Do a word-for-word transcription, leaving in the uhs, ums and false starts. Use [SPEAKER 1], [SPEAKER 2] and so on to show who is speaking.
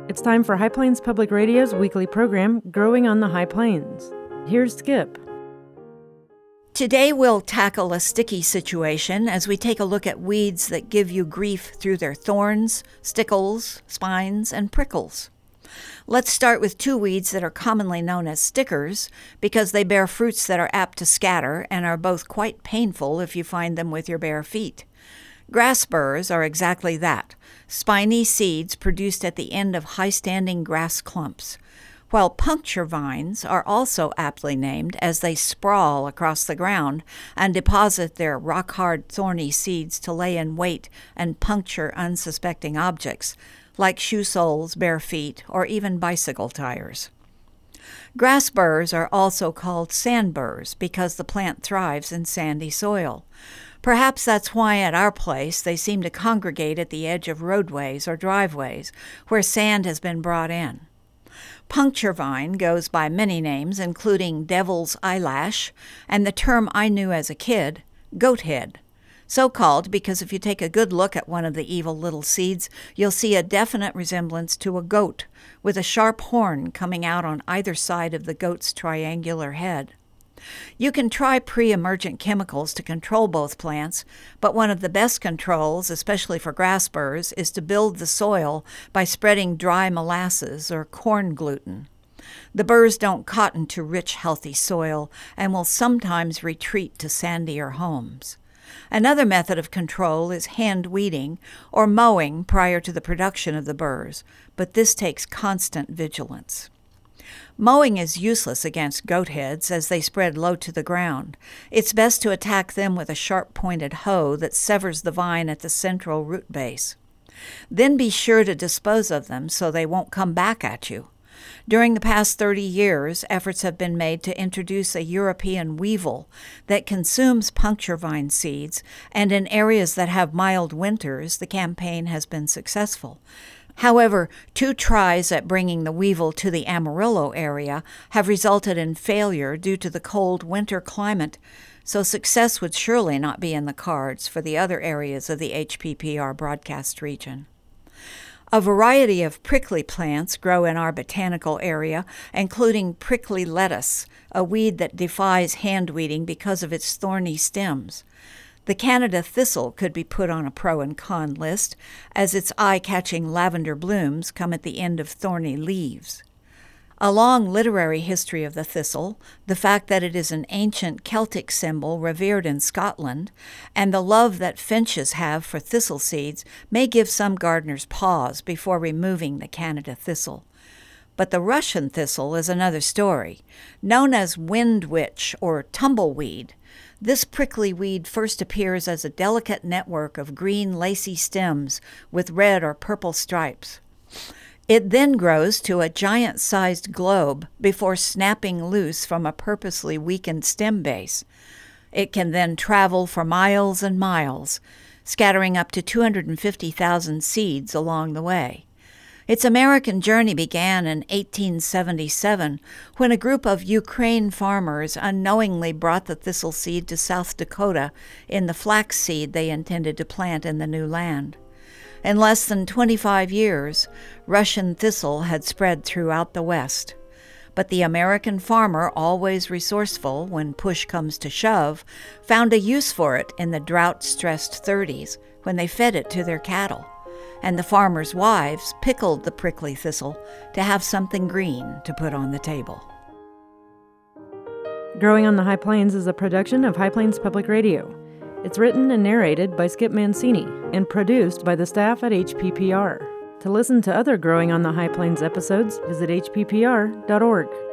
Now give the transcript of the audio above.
[SPEAKER 1] It's time for High Plains Public Radio's weekly program, Growing on the High Plains. Here's Skip.
[SPEAKER 2] Today we'll tackle a sticky situation as we take a look at weeds that give you grief through their thorns, stickles, spines, and prickles. Let's start with two weeds that are commonly known as stickers because they bear fruits that are apt to scatter and are both quite painful if you find them with your bare feet. Grass burrs are exactly that, spiny seeds produced at the end of high-standing grass clumps, while puncture vines are also aptly named as they sprawl across the ground and deposit their rock-hard thorny seeds to lay in wait and puncture unsuspecting objects, like shoe soles, bare feet, or even bicycle tires. Grass burrs are also called sand burrs because the plant thrives in sandy soil. Perhaps that's why at our place they seem to congregate at the edge of roadways or driveways where sand has been brought in. Puncture vine goes by many names, including devil's eyelash and the term I knew as a kid, goat head. So called because if you take a good look at one of the evil little seeds, you'll see a definite resemblance to a goat, with a sharp horn coming out on either side of the goat's triangular head. You can try pre-emergent chemicals to control both plants, but one of the best controls, especially for grass burrs, is to build the soil by spreading dry molasses or corn gluten. The burrs don't cotton to rich, healthy soil and will sometimes retreat to sandier homes. Another method of control is hand weeding or mowing prior to the production of the burrs, but this takes constant vigilance. Mowing is useless against goat heads as they spread low to the ground. It's best to attack them with a sharp-pointed hoe that severs the vine at the central root base. Then be sure to dispose of them so they won't come back at you. During the past thirty years, efforts have been made to introduce a European weevil that consumes puncture vine seeds, and in areas that have mild winters, the campaign has been successful. However, two tries at bringing the weevil to the Amarillo area have resulted in failure due to the cold winter climate, so success would surely not be in the cards for the other areas of the H P P R broadcast region. A variety of prickly plants grow in our botanical area, including prickly lettuce, a weed that defies hand weeding because of its thorny stems. The Canada thistle could be put on a pro and con list, as its eye-catching lavender blooms come at the end of thorny leaves. A long literary history of the thistle, the fact that it is an ancient Celtic symbol revered in Scotland, and the love that finches have for thistle seeds may give some gardeners pause before removing the Canada thistle. But the Russian thistle is another story. Known as wind witch or tumbleweed, this prickly weed first appears as a delicate network of green lacy stems with red or purple stripes. It then grows to a giant-sized globe before snapping loose from a purposely weakened stem base. It can then travel for miles and miles, scattering up to two hundred fifty thousand seeds along the way. Its American journey began in eighteen seventy-seven when a group of Ukraine farmers unknowingly brought the thistle seed to South Dakota in the flax seed they intended to plant in the new land. In less than twenty-five years, Russian thistle had spread throughout the West. But the American farmer, always resourceful when push comes to shove, found a use for it in the drought-stressed thirties when they fed it to their cattle. And the farmers' wives pickled the prickly thistle to have something green to put on the table.
[SPEAKER 1] Growing on the High Plains is a production of High Plains Public Radio. It's written and narrated by Skip Mancini and produced by the staff at H P P R. To listen to other Growing on the High Plains episodes, visit h p p r dot org.